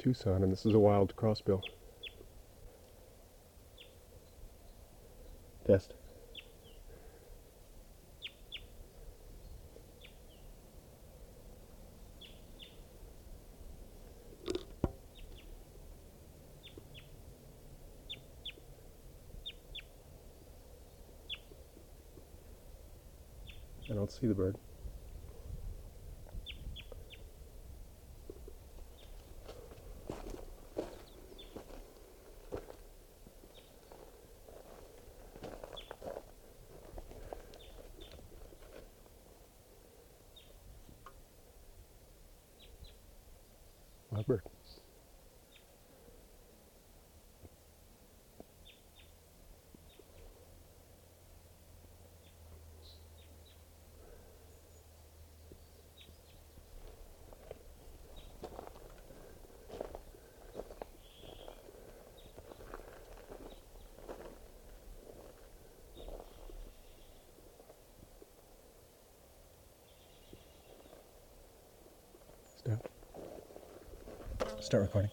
Tucson, and this is a wild crossbill. Test. I don't see the bird. Wild bird. Stop. Start recording.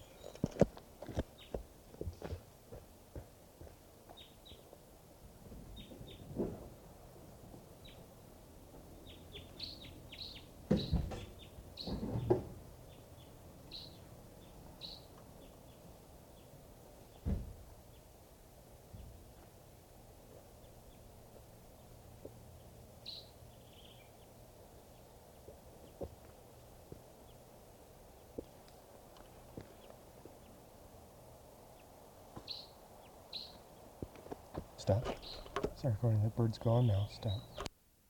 Stop. Start recording. That bird's gone now. Stop.